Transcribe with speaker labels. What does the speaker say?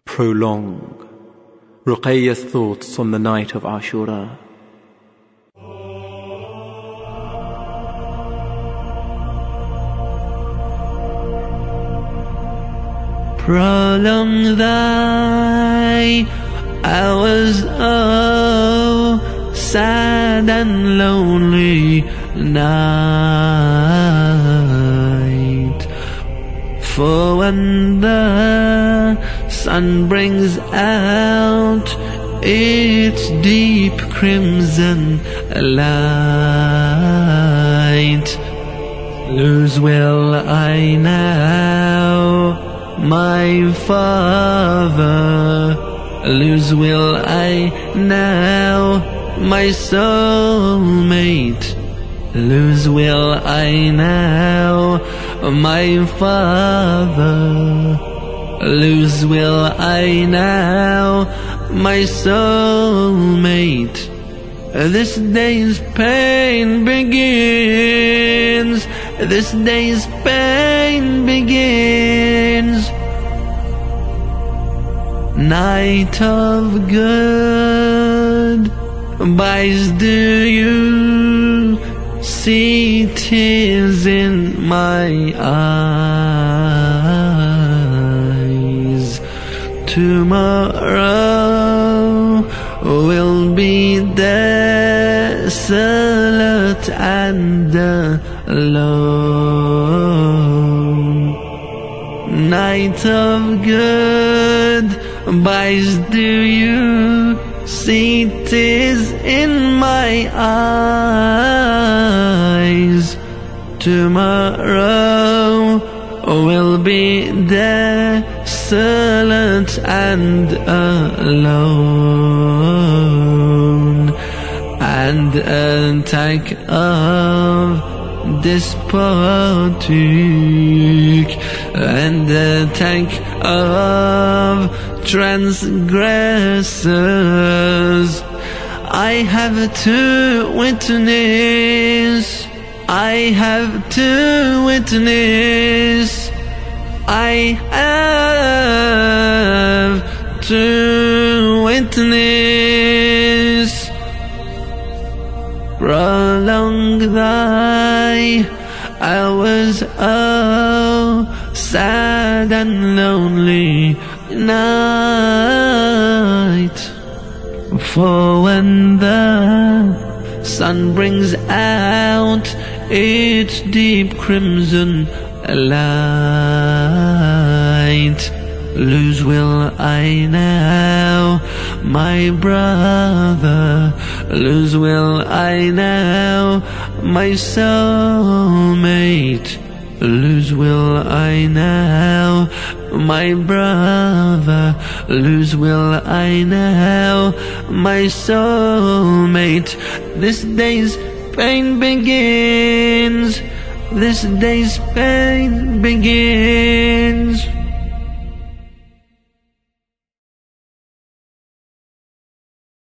Speaker 1: Prolong Ruqayyah's thoughts on the night of Ashura.
Speaker 2: Prolong thy hours, oh sad and lonely night. For when the sun brings out its deep crimson light, lose will I now my Father, lose will I now my soulmate, lose will I now my Father, lose will I now my soulmate. This day's pain begins, this day's pain begins. Night of goodbyes, do you see tears in my eyes? Tomorrow will be desolate and alone. Night of goodbyes, do you see tears in my eyes? Tomorrow will be desolate and alone, and attack of despotic and attack of transgressors. I have to witness, I have to witness, I have to witness. Prolong thy hours, oh sad and lonely night. For when the sun brings out its deep crimson light, lose will I now my brother, lose will I now my soulmate, lose will I now my brother, lose will I now my soulmate. This day's pain begins, this day's pain begins.